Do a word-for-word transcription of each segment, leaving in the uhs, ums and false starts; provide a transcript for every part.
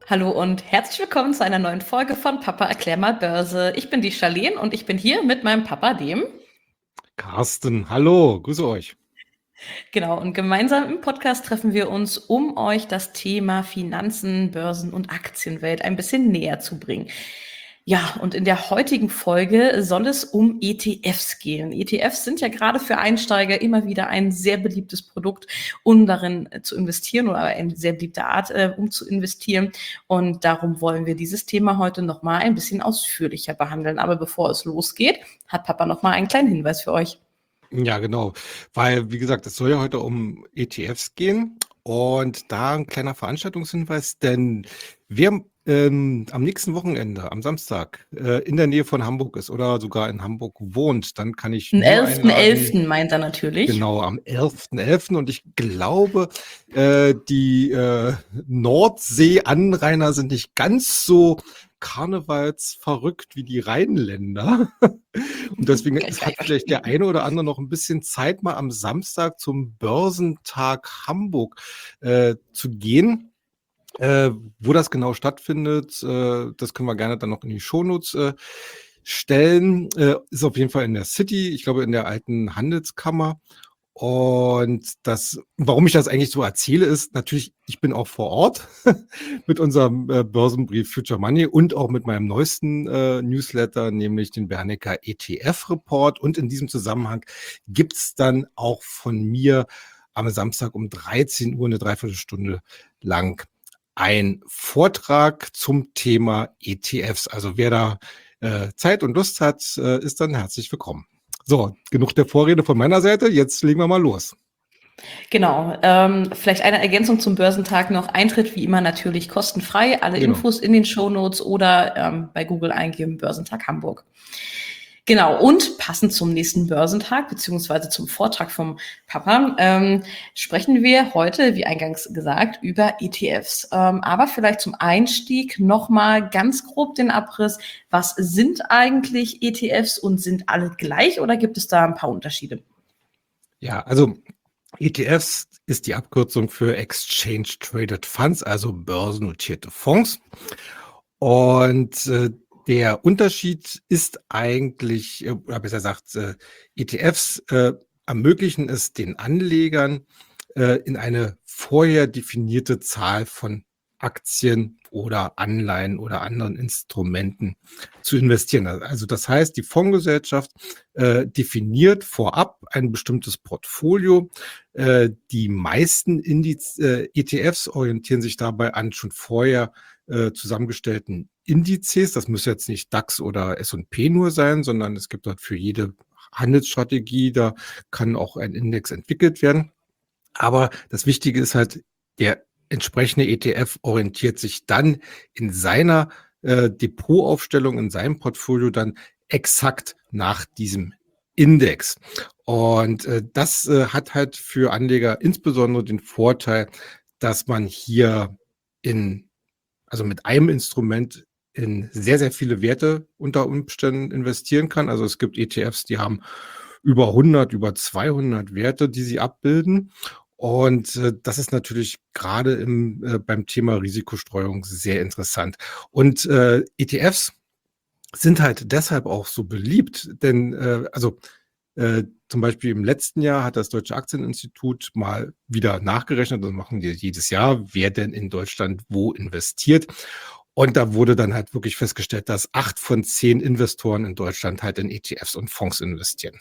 Hallo und herzlich willkommen zu einer neuen Folge von Papa erklär mal Börse. Ich bin die Charlene und ich bin hier mit meinem Papa, dem. Carsten, hallo, grüße euch. Genau, und gemeinsam im Podcast treffen wir uns, um euch das Thema Finanzen, Börsen und Aktienwelt ein bisschen näher zu bringen. Ja, und in der heutigen Folge soll es um E T Fs gehen. E T Fs sind ja gerade für Einsteiger immer wieder ein sehr beliebtes Produkt, um darin zu investieren oder eine sehr beliebte Art, äh, um zu investieren. Und darum wollen wir dieses Thema heute nochmal ein bisschen ausführlicher behandeln. Aber bevor es losgeht, hat Papa nochmal einen kleinen Hinweis für euch. Ja, genau, weil, wie gesagt, es soll ja heute um E T Fs gehen und da ein kleiner Veranstaltungshinweis, denn wer ähm, am nächsten Wochenende, am Samstag, äh, in der Nähe von Hamburg ist oder sogar in Hamburg wohnt, dann kann ich Den nur elften einladen, elften meint er natürlich. genau, am elften elften und ich glaube, äh, die äh, Nordsee-Anrainer sind nicht ganz so karnevalsverrückt wie die Rheinländer. Und deswegen Das es kann hat ich vielleicht der verstehen. eine oder andere noch ein bisschen Zeit, mal am Samstag zum Börsentag Hamburg äh, zu gehen. Äh, wo das genau stattfindet, äh, das können wir gerne dann noch in die Shownotes äh, stellen. Äh, ist auf jeden Fall in der City, ich glaube in der alten Handelskammer. Und das, warum ich das eigentlich so erzähle, ist natürlich, ich bin auch vor Ort mit unserem äh, Börsenbrief Future Money und auch mit meinem neuesten äh, Newsletter, nämlich den Bernecker E T F-Report. Und in diesem Zusammenhang gibt's dann auch von mir am Samstag um dreizehn Uhr eine Dreiviertelstunde lang ein Vortrag zum Thema E T Fs. Also wer da äh, Zeit und Lust hat, äh, ist dann herzlich willkommen. So, genug der Vorrede von meiner Seite. Jetzt legen wir mal los. Genau. Ähm, vielleicht eine Ergänzung zum Börsentag noch. Eintritt wie immer natürlich kostenfrei. Alle Genau. Infos in den Shownotes oder ähm, bei Google eingeben Börsentag Hamburg. Genau, und passend zum nächsten Börsentag, beziehungsweise zum Vortrag vom Papa, ähm, sprechen wir heute, wie eingangs gesagt, über E T Fs. Ähm, aber vielleicht zum Einstieg nochmal ganz grob den Abriss. Was sind eigentlich E T Fs und sind alle gleich oder gibt es da ein paar Unterschiede? Ja, also E T Fs ist die Abkürzung für Exchange Traded Funds, also börsennotierte Fonds. Und äh, der Unterschied ist eigentlich, äh, oder besser gesagt, äh, E T Fs äh, ermöglichen es den Anlegern, äh, in eine vorher definierte Zahl von Aktien oder Anleihen oder anderen Instrumenten zu investieren. Also das heißt, die Fondsgesellschaft äh, definiert vorab ein bestimmtes Portfolio. Äh, die meisten Indiz, äh, E T Fs orientieren sich dabei an schon vorher äh, zusammengestellten Indizes. Das muss jetzt nicht DAX oder S und P nur sein, sondern es gibt dort für jede Handelsstrategie, da kann auch ein Index entwickelt werden. Aber das Wichtige ist halt, der entsprechende E T F orientiert sich dann in seiner äh, Depotaufstellung, in seinem Portfolio dann exakt nach diesem Index. Und äh, das äh, hat halt für Anleger insbesondere den Vorteil, dass man hier in, also mit einem Instrument in sehr, sehr viele Werte unter Umständen investieren kann. Also es gibt E T Fs, die haben über hundert, über zweihundert Werte, die sie abbilden. Und äh, das ist natürlich gerade im, äh, beim Thema Risikostreuung sehr interessant. Und äh, E T Fs sind halt deshalb auch so beliebt, denn äh, also äh, zum Beispiel im letzten Jahr hat das Deutsche Aktieninstitut mal wieder nachgerechnet, das machen die jedes Jahr, wer denn in Deutschland wo investiert. Und da wurde dann halt wirklich festgestellt, dass acht von zehn Investoren in Deutschland halt in E T Fs und Fonds investieren.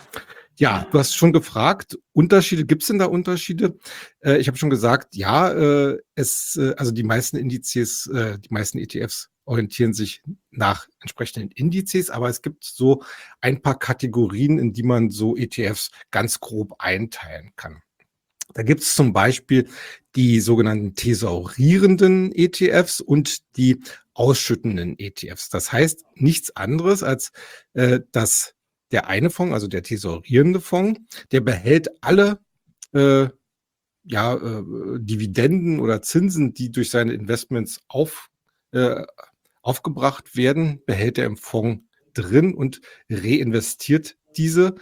Ja, du hast schon gefragt, Unterschiede, gibt es denn da Unterschiede? Äh, ich habe schon gesagt, ja, äh, es, äh, also die meisten Indizes, äh, die meisten E T Fs orientieren sich nach entsprechenden Indizes, aber es gibt so ein paar Kategorien, in die man so E T Fs ganz grob einteilen kann. Da gibt es zum Beispiel die sogenannten thesaurierenden E T Fs und die ausschüttenden E T Fs. Das heißt nichts anderes als, äh, dass der eine Fonds, also der thesaurierende Fonds, der behält alle äh, ja, äh, Dividenden oder Zinsen, die durch seine Investments auf, äh, aufgebracht werden, behält er im Fonds drin und reinvestiert diese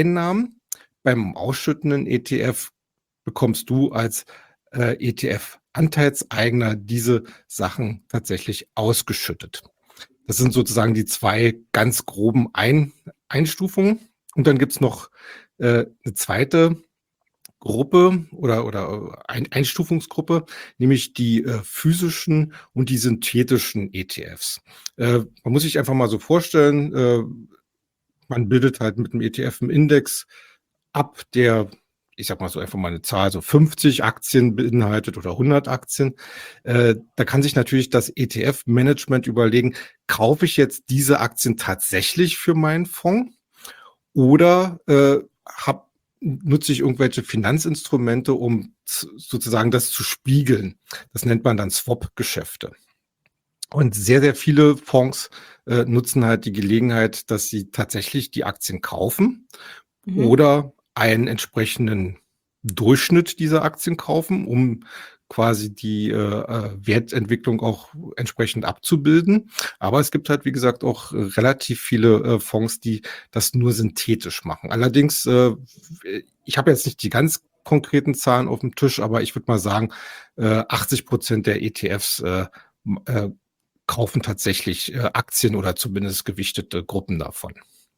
Einnahmen. Beim ausschüttenden E T F bekommst du als äh, E T Anteilseigner diese Sachen tatsächlich ausgeschüttet. Das sind sozusagen die zwei ganz groben Ein Einstufungen. Und dann gibt's noch äh, eine zweite Gruppe oder, oder Ein Einstufungsgruppe, nämlich die äh, physischen und die synthetischen E T Fs. Äh, man muss sich einfach mal so vorstellen, äh, man bildet halt mit dem E T F einen Index ab, der, ich sag mal so einfach mal eine Zahl, so fünfzig Aktien beinhaltet oder hundert Aktien. Äh, da kann sich natürlich das E T F-Management überlegen, kaufe ich jetzt diese Aktien tatsächlich für meinen Fonds oder äh, hab, nutze ich irgendwelche Finanzinstrumente, um z- sozusagen das zu spiegeln. Das nennt man dann Swap-Geschäfte. Und sehr, sehr viele Fonds äh, nutzen halt die Gelegenheit, dass sie tatsächlich die Aktien kaufen Mhm. oder einen entsprechenden Durchschnitt dieser Aktien kaufen, um quasi die äh, äh, Wertentwicklung auch entsprechend abzubilden. Aber es gibt halt, wie gesagt, auch äh, relativ viele äh, Fonds, die das nur synthetisch machen. Allerdings, äh, ich habe jetzt nicht die ganz konkreten Zahlen auf dem Tisch, aber ich würde mal sagen, äh, achtzig Prozent der E T Fs äh, m- äh, kaufen tatsächlich äh, Aktien oder zumindest gewichtete Gruppen davon.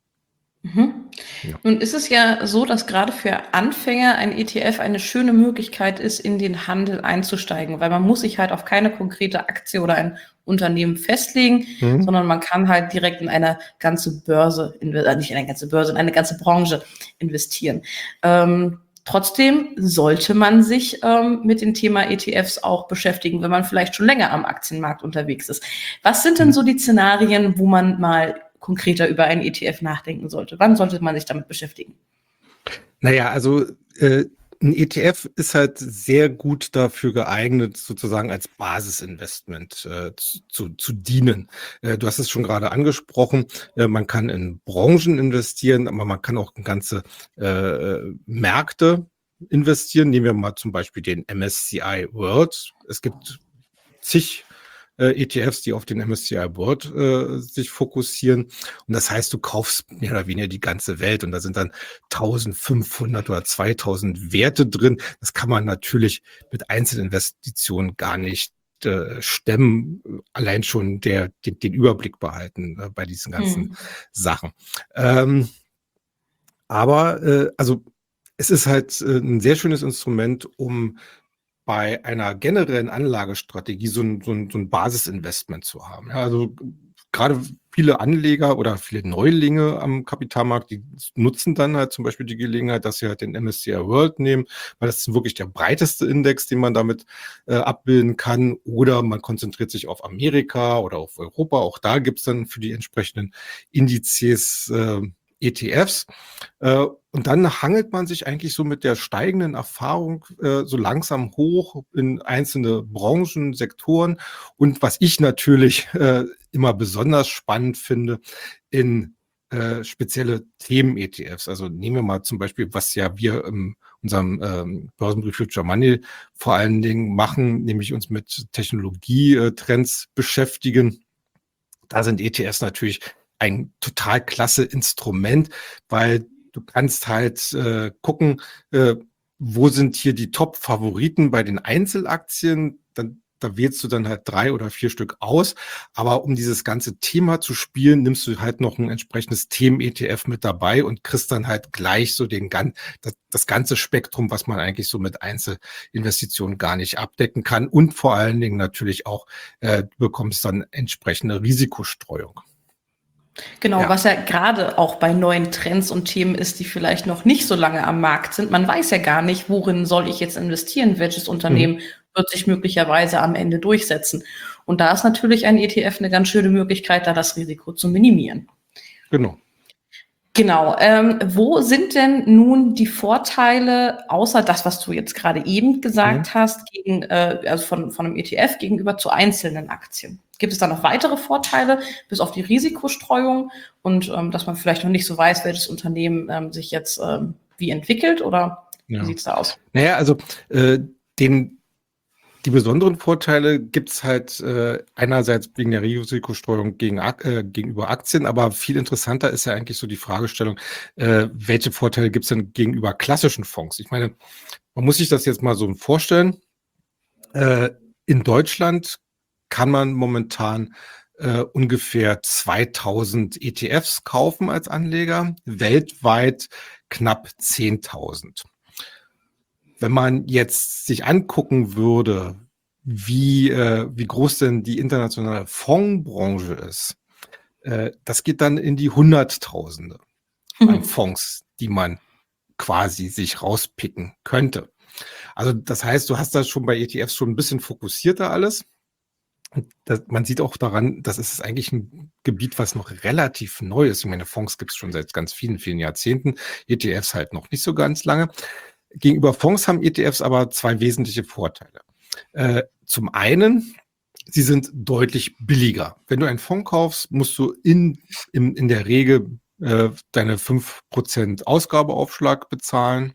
Mhm. Ja. Nun ist es ja so, dass gerade für Anfänger ein E T F eine schöne Möglichkeit ist, in den Handel einzusteigen, weil man muss sich halt auf keine konkrete Aktie oder ein Unternehmen festlegen, Mhm. sondern man kann halt direkt in eine ganze Börse, inve- äh, nicht in eine ganze Börse, in eine ganze Branche investieren. Ähm, trotzdem sollte man sich ähm, mit dem Thema E T Fs auch beschäftigen, wenn man vielleicht schon länger am Aktienmarkt unterwegs ist. Was sind denn Mhm. so die Szenarien, wo man mal konkreter über einen E T F nachdenken sollte? Wann sollte man sich damit beschäftigen? Naja, also äh, ein E T F ist halt sehr gut dafür geeignet, sozusagen als Basisinvestment äh, zu, zu, zu dienen. Äh, du hast es schon gerade angesprochen, äh, man kann in Branchen investieren, aber man kann auch in ganze äh, Märkte investieren. Nehmen wir mal zum Beispiel den M S C I World. Es gibt zig äh, E T Fs, die auf den M S C I World äh, sich fokussieren. Und das heißt, du kaufst mehr oder weniger die ganze Welt und da sind dann eintausendfünfhundert oder zweitausend Werte drin. Das kann man natürlich mit Einzelinvestitionen gar nicht äh, stemmen, allein schon der, den, den Überblick behalten äh, bei diesen ganzen Hm. Sachen. Ähm, aber äh, also es ist halt äh, ein sehr schönes Instrument, um bei einer generellen Anlagestrategie so ein, so ein, so ein Basisinvestment zu haben. Ja, also gerade viele Anleger oder viele Neulinge am Kapitalmarkt, die nutzen dann halt zum Beispiel die Gelegenheit, dass sie halt den M S C I World nehmen, weil das ist wirklich der breiteste Index, den man damit äh, abbilden kann. Oder man konzentriert sich auf Amerika oder auf Europa. Auch da gibt's dann für die entsprechenden Indizes äh, E T Fs. Äh, und dann hangelt man sich eigentlich so mit der steigenden Erfahrung äh, so langsam hoch in einzelne Branchen, Sektoren. Und was ich natürlich äh, immer besonders spannend finde, in äh, spezielle Themen-E T Fs. Also nehmen wir mal zum Beispiel, was ja wir in unserem ähm, Börsenbrief Future Money vor allen Dingen machen, nämlich uns mit Technologietrends beschäftigen. Da sind E T Fs natürlich ein total klasse Instrument, weil du kannst halt äh, gucken, äh, wo sind hier die Top-Favoriten bei den Einzelaktien. Dann, da wählst du dann halt drei oder vier Stück aus. Aber um dieses ganze Thema zu spielen, nimmst du halt noch ein entsprechendes Themen-E T F mit dabei und kriegst dann halt gleich so den gan das, das ganze Spektrum, was man eigentlich so mit Einzelinvestitionen gar nicht abdecken kann. Und vor allen Dingen natürlich auch, äh, du bekommst dann entsprechende Risikostreuung. Genau, Ja. was ja gerade auch bei neuen Trends und Themen ist, die vielleicht noch nicht so lange am Markt sind. Man weiß ja gar nicht, worin soll ich jetzt investieren, welches Mhm. Unternehmen wird sich möglicherweise am Ende durchsetzen. Und da ist natürlich ein E T F eine ganz schöne Möglichkeit, da das Risiko zu minimieren. Genau. Genau. Ähm, wo sind denn nun die Vorteile, außer das, was du jetzt gerade eben Mhm. gesagt hast, gegen, äh, also von, von einem E T F gegenüber zu einzelnen Aktien? Gibt es da noch weitere Vorteile, bis auf die Risikostreuung und ähm, dass man vielleicht noch nicht so weiß, welches Unternehmen ähm, sich jetzt ähm, wie entwickelt? Oder wie Ja. sieht's da aus? Naja, also äh, den, die besonderen Vorteile gibt's halt äh, einerseits wegen der Risikostreuung gegen, Ak- äh, gegenüber Aktien, aber viel interessanter ist ja eigentlich so die Fragestellung, äh, welche Vorteile gibt's denn gegenüber klassischen Fonds? Ich meine, man muss sich das jetzt mal so vorstellen. Äh, in Deutschland kann man momentan äh, ungefähr zweitausend E T Fs kaufen als Anleger, weltweit knapp zehntausend. Wenn man jetzt sich angucken würde, wie, äh, wie groß denn die internationale Fondsbranche ist, äh, das geht dann in die Hunderttausende an Fonds, die man quasi sich rauspicken könnte. Also das heißt, du hast das schon bei E T Fs schon ein bisschen fokussierter alles. Das, man sieht auch daran, das ist eigentlich ein Gebiet, was noch relativ neu ist. Ich meine, Fonds gibt es schon seit ganz vielen, vielen Jahrzehnten, E T Fs halt noch nicht so ganz lange. Gegenüber Fonds haben E T Fs aber zwei wesentliche Vorteile. Äh, zum einen, sie sind deutlich billiger. Wenn du einen Fonds kaufst, musst du in, in, in der Regel äh, deine fünf Prozent Ausgabeaufschlag bezahlen.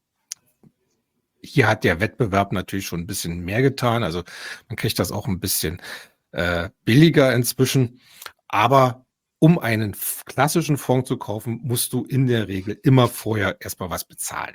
Hier hat der Wettbewerb natürlich schon ein bisschen mehr getan. Also man kriegt das auch ein bisschen äh, billiger inzwischen. Aber um einen klassischen Fonds zu kaufen, musst du in der Regel immer vorher erstmal was bezahlen.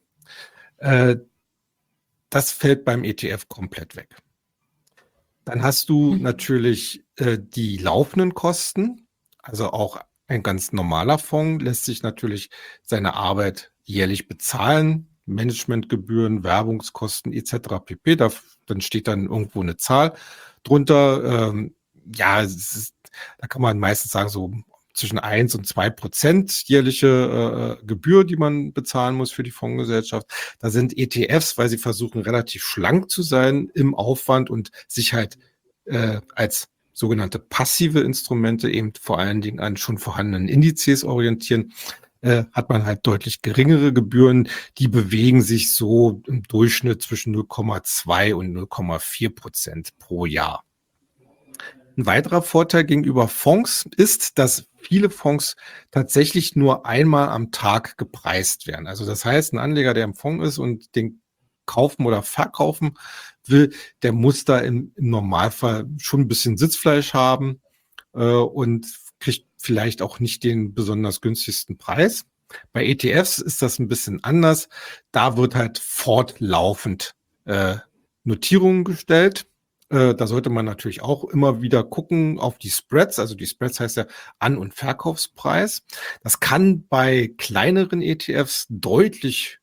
Äh, das fällt beim E T F komplett weg. Dann hast du mhm. natürlich äh, die laufenden Kosten. Also auch ein ganz normaler Fonds lässt sich natürlich seine Arbeit jährlich bezahlen. Managementgebühren, Werbungskosten et cetera pp. Da, dann steht dann irgendwo eine Zahl drunter. Ähm, ja, es ist, da kann man meistens sagen, so zwischen eins und zwei Prozent jährliche äh, Gebühr, die man bezahlen muss für die Fondsgesellschaft. Da sind E T Fs, weil sie versuchen, relativ schlank zu sein im Aufwand und sich halt äh, als sogenannte passive Instrumente eben vor allen Dingen an schon vorhandenen Indizes orientieren, äh, hat man halt deutlich geringere Gebühren. Die bewegen sich so im Durchschnitt zwischen null Komma zwei und null Komma vier Prozent pro Jahr. Ein weiterer Vorteil gegenüber Fonds ist, dass viele Fonds tatsächlich nur einmal am Tag gepreist werden. Also das heißt, ein Anleger, der im Fonds ist und den kaufen oder verkaufen will, der muss da im, im Normalfall schon ein bisschen Sitzfleisch haben äh, und kriegt vielleicht auch nicht den besonders günstigsten Preis. Bei E T Fs ist das ein bisschen anders. Da wird halt fortlaufend äh, Notierungen gestellt. Äh, da sollte man natürlich auch immer wieder gucken auf die Spreads. Also die Spreads heißt ja An- und Verkaufspreis. Das kann bei kleineren E T Fs deutlich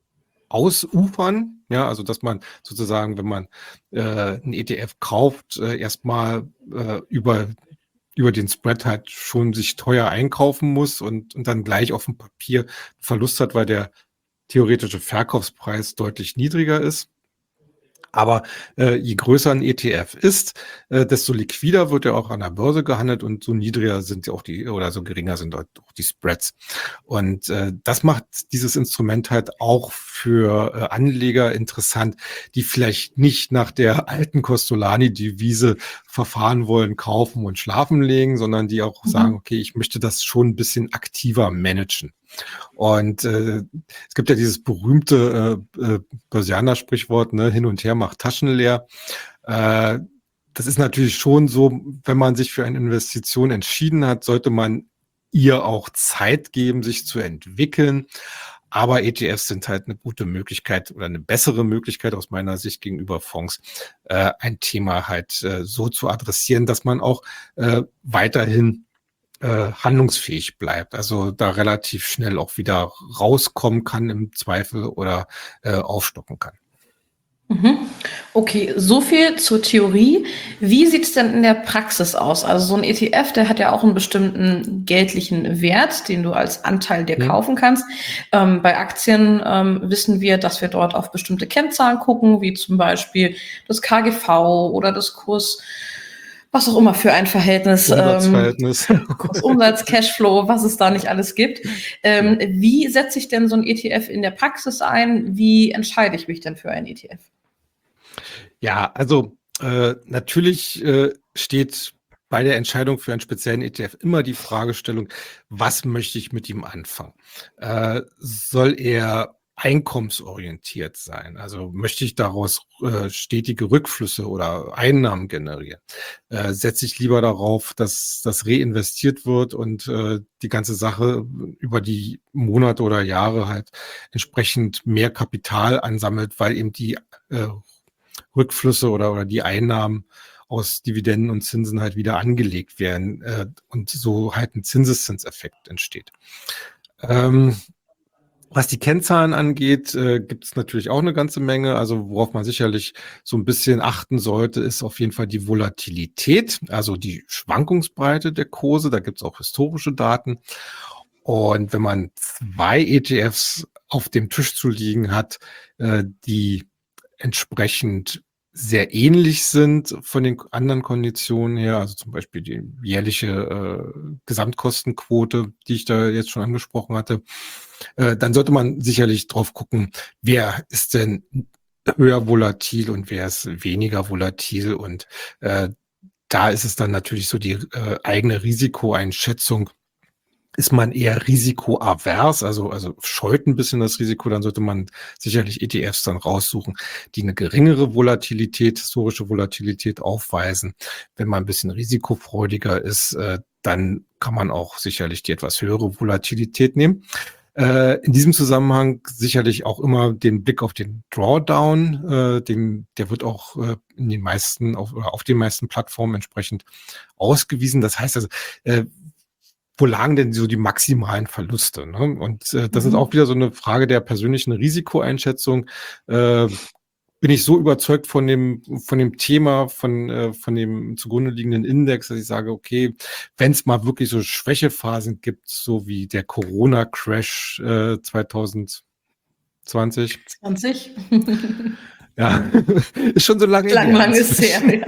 ausufern. Ja, also dass man sozusagen, wenn man äh, einen E T F kauft, äh, erstmal äh, über über den Spread halt schon sich teuer einkaufen muss und, und dann gleich auf dem Papier Verlust hat, weil der theoretische Verkaufspreis deutlich niedriger ist. Aber äh, je größer ein E T F ist, äh, desto liquider wird er auch an der Börse gehandelt und so niedriger sind auch die oder so geringer sind auch die Spreads. Und äh, das macht dieses Instrument halt auch für äh, Anleger interessant, die vielleicht nicht nach der alten Costolani-Devise verfahren wollen, kaufen und schlafen legen, sondern die auch mhm. sagen, okay, ich möchte das schon ein bisschen aktiver managen. Und äh, es gibt ja dieses berühmte äh, äh, Börsianer-Sprichwort, ne, hin und her macht Taschen leer. Äh, das ist natürlich schon so, wenn man sich für eine Investition entschieden hat, sollte man ihr auch Zeit geben, sich zu entwickeln. Aber E T Fs sind halt eine gute Möglichkeit oder eine bessere Möglichkeit aus meiner Sicht gegenüber Fonds, äh, ein Thema halt äh, so zu adressieren, dass man auch äh, weiterhin Äh, handlungsfähig bleibt, also da relativ schnell auch wieder rauskommen kann im Zweifel oder äh, aufstocken kann. Okay, so viel zur Theorie. Wie sieht es denn in der Praxis aus? Also so ein E T F, der hat ja auch einen bestimmten geldlichen Wert, den du als Anteil dir hm. kaufen kannst. Ähm, bei Aktien ähm, wissen wir, dass wir dort auf bestimmte Kennzahlen gucken, wie zum Beispiel das K G V oder das Kurs, was auch immer für ein Verhältnis, Umsatzverhältnis. Ähm, Umsatz, Cashflow, was es da nicht alles gibt. Ähm, wie setze ich denn so ein E T F in der Praxis ein? Wie entscheide ich mich denn für einen E T F? Ja, also äh, natürlich äh, steht bei der Entscheidung für einen speziellen E T F immer die Fragestellung, was möchte ich mit ihm anfangen? Äh, soll er einkommensorientiert sein? Also möchte ich daraus äh, stetige Rückflüsse oder Einnahmen generieren? Äh, setze ich lieber darauf, dass das reinvestiert wird und äh, die ganze Sache über die Monate oder Jahre halt entsprechend mehr Kapital ansammelt, weil eben die äh, Rückflüsse oder, oder die Einnahmen aus Dividenden und Zinsen halt wieder angelegt werden äh, und so halt ein Zinseszinseffekt entsteht. Ähm, Was die Kennzahlen angeht, äh, gibt es natürlich auch eine ganze Menge. Also worauf man sicherlich so ein bisschen achten sollte, ist auf jeden Fall die Volatilität, also die Schwankungsbreite der Kurse. Da gibt es auch historische Daten. Und wenn man zwei E T Fs auf dem Tisch zu liegen hat, äh, die entsprechend sehr ähnlich sind von den anderen Konditionen her, also zum Beispiel die jährliche äh, Gesamtkostenquote, die ich da jetzt schon angesprochen hatte, äh, dann sollte man sicherlich drauf gucken, wer ist denn höher volatil und wer ist weniger volatil. Und äh, da ist es dann natürlich so die äh, eigene Risikoeinschätzung. Ist man eher risikoavers, also, also scheut ein bisschen das Risiko, dann sollte man sicherlich E T Fs dann raussuchen, die eine geringere Volatilität, historische Volatilität aufweisen. Wenn man ein bisschen risikofreudiger ist, äh, dann kann man auch sicherlich die etwas höhere Volatilität nehmen. Äh, in diesem Zusammenhang sicherlich auch immer den Blick auf den Drawdown, äh, den, der wird auch äh, in den meisten, auf, oder auf den meisten Plattformen entsprechend ausgewiesen. Das heißt also, äh, wo lagen denn so die maximalen Verluste? Ne? Und äh, das mhm. ist auch wieder so eine Frage der persönlichen Risikoeinschätzung. Äh, bin ich so überzeugt von dem von dem Thema, von äh, von dem zugrunde liegenden Index, dass ich sage, okay, wenn es mal wirklich so Schwächephasen gibt, so wie der Corona-Crash äh, zwanzig zwanzig. zwanzig Ja, ist schon so lange lang, her. Lang ist her,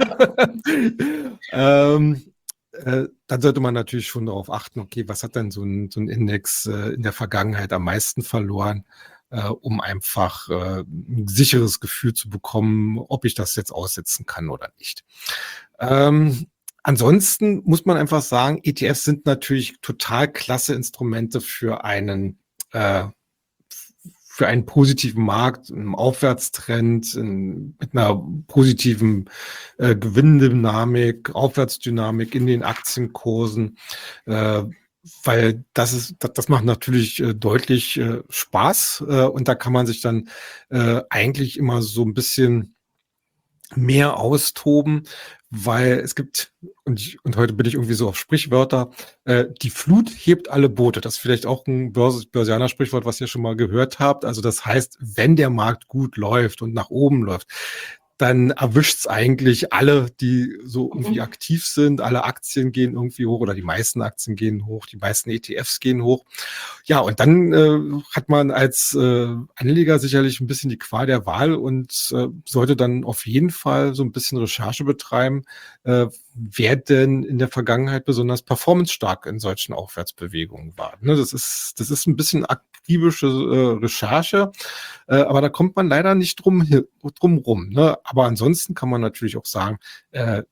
ja. ähm, Äh, dann sollte man natürlich schon darauf achten, okay, was hat denn so ein, so ein Index äh, in der Vergangenheit am meisten verloren, äh, um einfach äh, ein sicheres Gefühl zu bekommen, ob ich das jetzt aussetzen kann oder nicht. Ähm, ansonsten muss man einfach sagen, E T Fs sind natürlich total klasse Instrumente für einen äh, für einen positiven Markt, einen Aufwärtstrend, in, mit einer positiven äh, Gewinndynamik, Aufwärtsdynamik in den Aktienkursen, äh, weil das ist, das, das macht natürlich äh, deutlich äh, Spaß äh, und da kann man sich dann äh, eigentlich immer so ein bisschen mehr austoben, weil es gibt, und, ich, und heute bin ich irgendwie so auf Sprichwörter, äh, die Flut hebt alle Boote. Das ist vielleicht auch ein Börse, Börsianer-Sprichwort, was ihr schon mal gehört habt. Also das heißt, wenn der Markt gut läuft und nach oben läuft, dann erwischt es eigentlich alle, die so irgendwie mhm. aktiv sind. Alle Aktien gehen irgendwie hoch oder die meisten Aktien gehen hoch, die meisten E T Fs gehen hoch. Ja, und dann äh, hat man als äh, Anleger sicherlich ein bisschen die Qual der Wahl und äh, sollte dann auf jeden Fall so ein bisschen Recherche betreiben, äh, wer denn in der Vergangenheit besonders performancestark in solchen Aufwärtsbewegungen war. Ne, das ist, das ist ein bisschen akribische äh, Recherche, äh, aber da kommt man leider nicht drum, drum rum. Ne? Aber ansonsten kann man natürlich auch sagen, äh,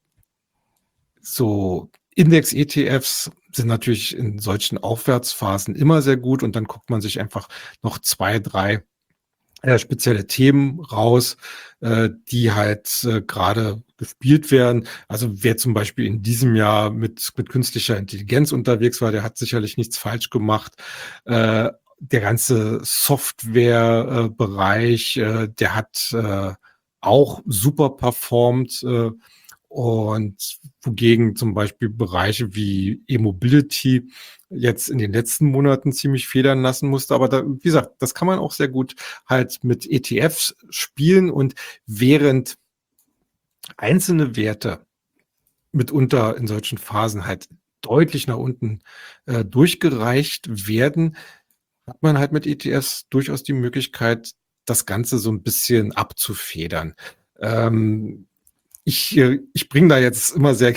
so Index-E T Fs sind natürlich in solchen Aufwärtsphasen immer sehr gut und dann guckt man sich einfach noch zwei, drei äh, spezielle Themen raus, äh, die halt äh, gerade gespielt werden. Also wer zum Beispiel in diesem Jahr mit, mit künstlicher Intelligenz unterwegs war, der hat sicherlich nichts falsch gemacht. Äh, der ganze Softwarebereich, äh, der hat äh, auch super performt. Äh, und wogegen zum Beispiel Bereiche wie E-Mobility jetzt in den letzten Monaten ziemlich federn lassen musste. Aber da, wie gesagt, das kann man auch sehr gut halt mit E T Fs spielen. Und während einzelne Werte mitunter in solchen Phasen halt deutlich nach unten äh, durchgereicht werden, hat man halt mit E T Fs durchaus die Möglichkeit, das Ganze so ein bisschen abzufedern. Ähm, Ich, ich bringe da jetzt immer sehr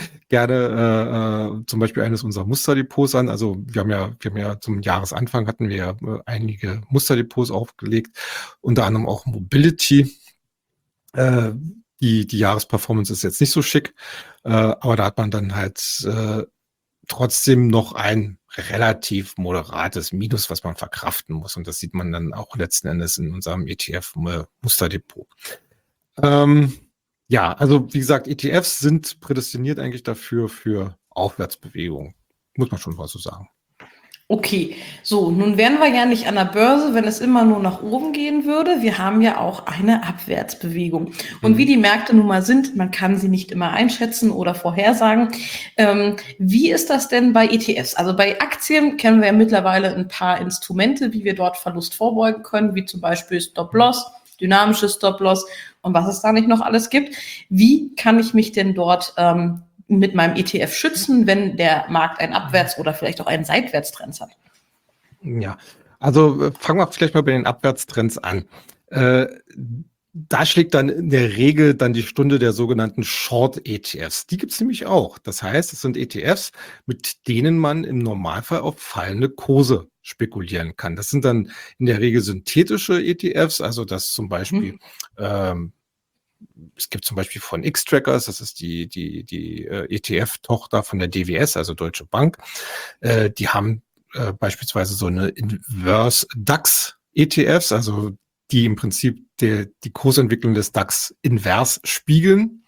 gerne äh, zum Beispiel eines unserer Musterdepots an. Also wir haben ja, wir haben ja zum Jahresanfang hatten wir ja äh, einige Musterdepots aufgelegt, unter anderem auch Mobility. Äh, die, die Jahresperformance ist jetzt nicht so schick, äh, aber da hat man dann halt äh, trotzdem noch ein relativ moderates Minus, was man verkraften muss. Und das sieht man dann auch letzten Endes in unserem E T F-Musterdepot. Ähm, Ja, also wie gesagt, E T Fs sind prädestiniert eigentlich dafür für Aufwärtsbewegungen. Muss man schon mal so sagen. Okay, so, nun wären wir ja nicht an der Börse, wenn es immer nur nach oben gehen würde. Wir haben ja auch eine Abwärtsbewegung. Und wie Mhm. die Märkte nun mal sind, man kann sie nicht immer einschätzen oder vorhersagen. Ähm, wie ist das denn bei E T Fs? Also bei Aktien kennen wir ja mittlerweile ein paar Instrumente, wie wir dort Verlust vorbeugen können, wie zum Beispiel Stop-Loss, dynamische Stop-Loss und was es da nicht noch alles gibt. Wie kann ich mich denn dort ähm, mit meinem E T F schützen, wenn der Markt einen Abwärts- oder vielleicht auch einen Seitwärtstrend hat? Ja, also äh, fangen wir vielleicht mal bei den Abwärtstrends an. Äh, Da schlägt dann in der Regel dann die Stunde der sogenannten Short-E T Fs. Die gibt es nämlich auch. Das heißt, es sind E T Fs, mit denen man im Normalfall auf fallende Kurse spekulieren kann. Das sind dann in der Regel synthetische E T Fs, also das zum Beispiel, Mhm. ähm, es gibt zum Beispiel von X-Trackers, das ist die, die, die äh, E T F-Tochter von der D W S, also Deutsche Bank. Äh, die haben äh, beispielsweise so eine Inverse DAX E T Fs, also die im Prinzip der, die Kursentwicklung des DAX invers spiegeln.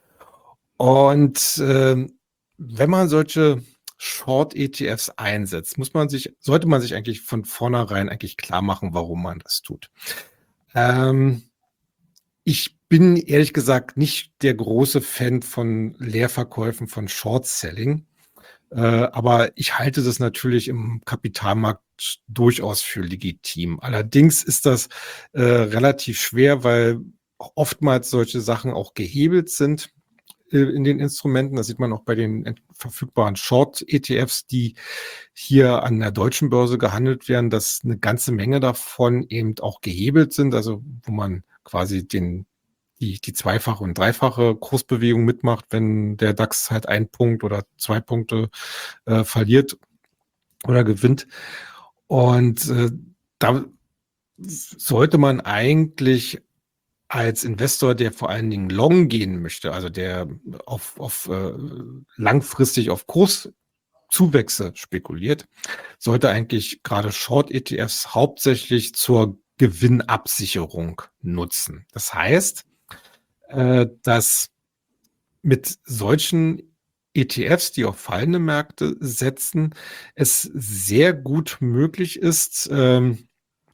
Und ähm, wenn man solche Short-E T Fs einsetzt, muss man sich, sollte man sich eigentlich von vornherein eigentlich klar machen, warum man das tut. Ähm, Ich bin ehrlich gesagt nicht der große Fan von Leerverkäufen, von Short-Selling. Äh, aber ich halte das natürlich im Kapitalmarkt durchaus für legitim. Allerdings ist das äh, relativ schwer, weil oftmals solche Sachen auch gehebelt sind äh, in den Instrumenten. Das sieht man auch bei den ent- verfügbaren Short-E T Fs, die hier an der deutschen Börse gehandelt werden, dass eine ganze Menge davon eben auch gehebelt sind, also wo man quasi den die, die zweifache und dreifache Kursbewegung mitmacht, wenn der DAX halt einen Punkt oder zwei Punkte äh, verliert oder gewinnt. Und äh, da sollte man eigentlich als Investor, der vor allen Dingen long gehen möchte, also der auf, auf äh, langfristig auf Kurszuwächse spekuliert, sollte eigentlich gerade Short-E T Fs hauptsächlich zur Gewinnabsicherung nutzen. Das heißt, äh, dass mit solchen E T Fs, die auf fallende Märkte setzen, es sehr gut möglich ist, ähm,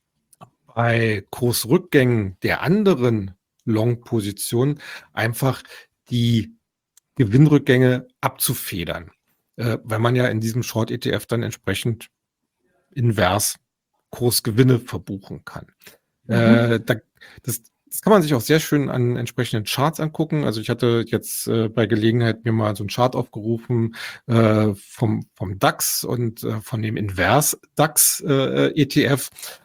bei Kursrückgängen der anderen Long-Positionen einfach die Gewinnrückgänge abzufedern, äh, weil man ja in diesem Short-E T F dann entsprechend invers Kursgewinne verbuchen kann. Mhm. Äh, da, das, das kann man sich auch sehr schön an entsprechenden Charts angucken. Also ich hatte jetzt äh, bei Gelegenheit mir mal so einen Chart aufgerufen äh, vom, vom DAX und äh, von dem Invers DAX äh, E T F.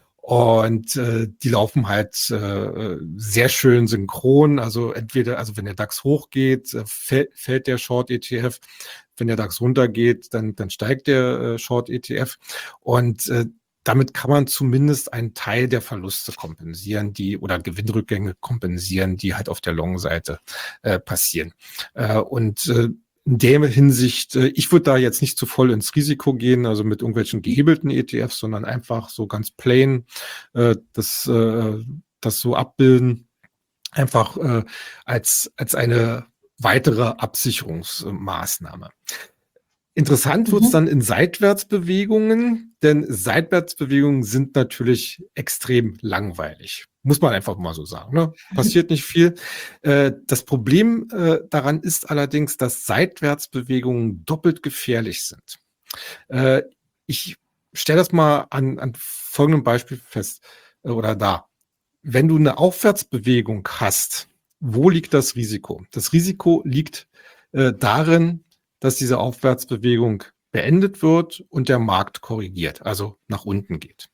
Und äh, die laufen halt äh, sehr schön synchron. Also entweder, also wenn der DAX hochgeht, äh, fällt, fällt der Short E T F. Wenn der DAX runtergeht, dann, dann steigt der äh, Short E T F. Und äh, damit kann man zumindest einen Teil der Verluste kompensieren, die oder Gewinnrückgänge kompensieren, die halt auf der Long-Seite äh, passieren. Äh, und äh, in der Hinsicht, äh, ich würde da jetzt nicht zu voll ins Risiko gehen, also mit irgendwelchen gehebelten E T Fs, sondern einfach so ganz plain äh, das, äh, das so abbilden, einfach äh, als, als eine weitere Absicherungsmaßnahme. Interessant wird's Mhm. dann in Seitwärtsbewegungen, denn Seitwärtsbewegungen sind natürlich extrem langweilig. Muss man einfach mal so sagen. Ne? Passiert nicht viel. Äh, das Problem äh, daran ist allerdings, dass Seitwärtsbewegungen doppelt gefährlich sind. Äh, ich stelle das mal an, an folgendem Beispiel fest äh, oder dar. Wenn du eine Aufwärtsbewegung hast, wo liegt das Risiko? Das Risiko liegt äh, darin, dass diese Aufwärtsbewegung beendet wird und der Markt korrigiert, also nach unten geht.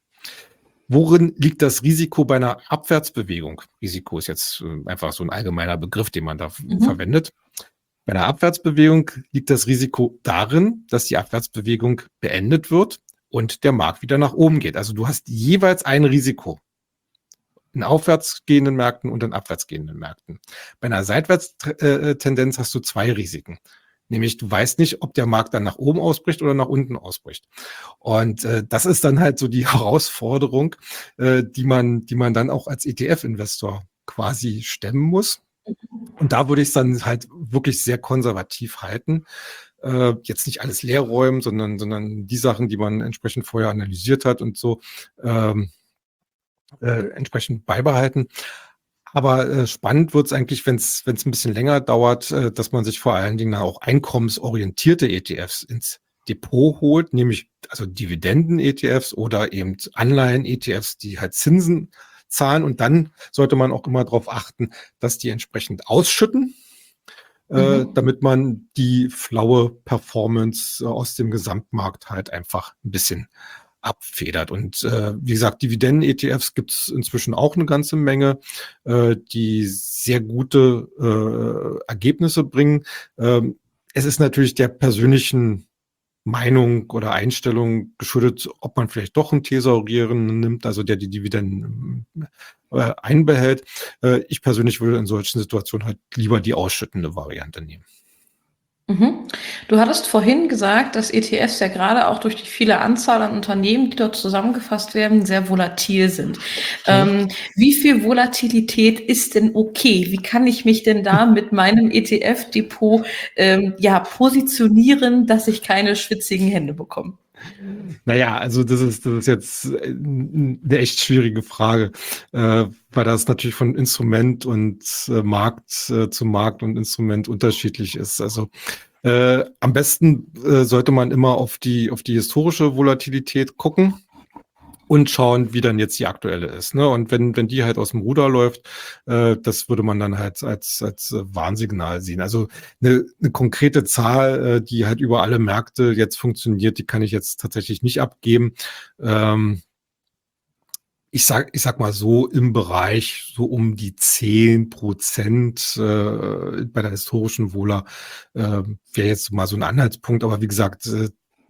Worin liegt das Risiko bei einer Abwärtsbewegung? Risiko ist jetzt äh, einfach so ein allgemeiner Begriff, den man da f- Mhm. verwendet. Bei einer Abwärtsbewegung liegt das Risiko darin, dass die Abwärtsbewegung beendet wird und der Markt wieder nach oben geht. Also du hast jeweils ein Risiko in aufwärts gehenden Märkten und in abwärts gehenden Märkten. Bei einer Seitwärtstendenz hast du zwei Risiken. Nämlich, du weißt nicht, ob der Markt dann nach oben ausbricht oder nach unten ausbricht. Und äh, das ist dann halt so die Herausforderung, äh, die man, die man dann auch als E T F-Investor quasi stemmen muss. Und da würde ich es dann halt wirklich sehr konservativ halten. Äh, jetzt nicht alles leer räumen, sondern, sondern die Sachen, die man entsprechend vorher analysiert hat und so ähm, äh, entsprechend beibehalten. Aber äh, spannend wird es eigentlich, wenn es wenn es ein bisschen länger dauert, äh, dass man sich vor allen Dingen auch einkommensorientierte E T Fs ins Depot holt, nämlich also Dividenden-E T Fs oder eben Anleihen-E T Fs, die halt Zinsen zahlen. Und dann sollte man auch immer darauf achten, dass die entsprechend ausschütten, äh, Mhm. damit man die flaue Performance äh, aus dem Gesamtmarkt halt einfach ein bisschen abfedert. Und äh, wie gesagt, Dividenden-E T Fs gibt es inzwischen auch eine ganze Menge, äh, die sehr gute äh, Ergebnisse bringen. Ähm, es ist natürlich der persönlichen Meinung oder Einstellung geschuldet, ob man vielleicht doch einen Thesaurierenden nimmt, also der die Dividenden äh, einbehält. Äh, ich persönlich würde in solchen Situationen halt lieber die ausschüttende Variante nehmen. Mhm. Du hattest vorhin gesagt, dass E T Fs ja gerade auch durch die viele Anzahl an Unternehmen, die dort zusammengefasst werden, sehr volatil sind. Mhm. Ähm, wie viel Volatilität ist denn okay? Wie kann ich mich denn da mit meinem E T F-Depot ähm, ja, positionieren, dass ich keine schwitzigen Hände bekomme? Naja, also das ist, das ist jetzt äh, eine echt schwierige Frage, äh, weil das natürlich von Instrument und äh, Markt äh, zu Markt und Instrument unterschiedlich ist. Also äh, am besten äh, sollte man immer auf die, auf die historische Volatilität gucken und schauen, wie dann jetzt die aktuelle ist. Ne? Und wenn, wenn die halt aus dem Ruder läuft, äh, das würde man dann halt als, als äh, Warnsignal sehen. Also eine, eine konkrete Zahl, äh, die halt über alle Märkte jetzt funktioniert, die kann ich jetzt tatsächlich nicht abgeben. Ähm, ich sag, ich sag mal so im Bereich so um die zehn Prozent äh, bei der historischen Vola äh, wäre jetzt mal so ein Anhaltspunkt. Aber wie gesagt, äh,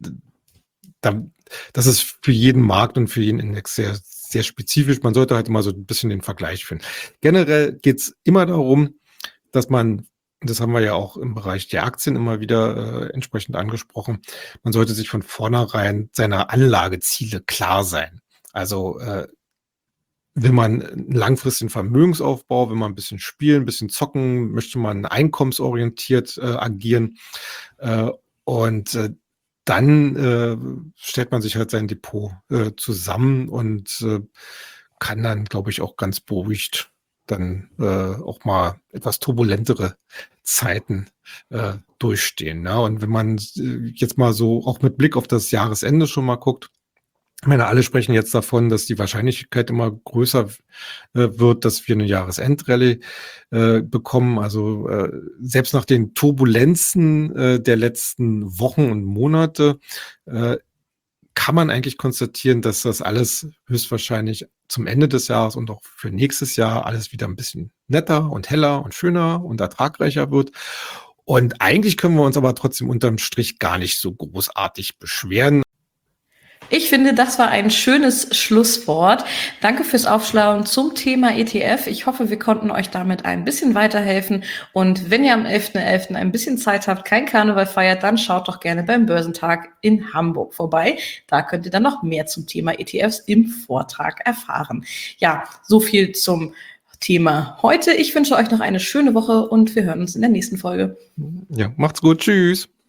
da, das ist für jeden Markt und für jeden Index sehr, sehr spezifisch. Man sollte halt immer so ein bisschen den Vergleich finden. Generell geht es immer darum, dass man, das haben wir ja auch im Bereich der Aktien immer wieder äh, entsprechend angesprochen, man sollte sich von vornherein seiner Anlageziele klar sein. Also äh, will man einen langfristigen Vermögensaufbau, will man ein bisschen spielen, ein bisschen zocken, möchte man einkommensorientiert äh, agieren äh, und äh, dann äh, stellt man sich halt sein Depot äh, zusammen und äh, kann dann, glaube ich, auch ganz beruhigt dann äh, auch mal etwas turbulentere Zeiten äh, durchstehen. Ne? Und wenn man äh, jetzt mal so auch mit Blick auf das Jahresende schon mal guckt, ich meine, alle sprechen jetzt davon, dass die Wahrscheinlichkeit immer größer äh, wird, dass wir eine Jahresendrallye äh, bekommen. Also äh, selbst nach den Turbulenzen äh, der letzten Wochen und Monate äh, kann man eigentlich konstatieren, dass das alles höchstwahrscheinlich zum Ende des Jahres und auch für nächstes Jahr alles wieder ein bisschen netter und heller und schöner und ertragreicher wird. Und eigentlich können wir uns aber trotzdem unterm Strich gar nicht so großartig beschweren. Ich finde, das war ein schönes Schlusswort. Danke fürs Aufschlauen zum Thema E T F. Ich hoffe, wir konnten euch damit ein bisschen weiterhelfen. Und wenn ihr am elften elften ein bisschen Zeit habt, kein Karneval feiert, dann schaut doch gerne beim Börsentag in Hamburg vorbei. Da könnt ihr dann noch mehr zum Thema E T Fs im Vortrag erfahren. Ja, so viel zum Thema heute. Ich wünsche euch noch eine schöne Woche und wir hören uns in der nächsten Folge. Ja, macht's gut. Tschüss.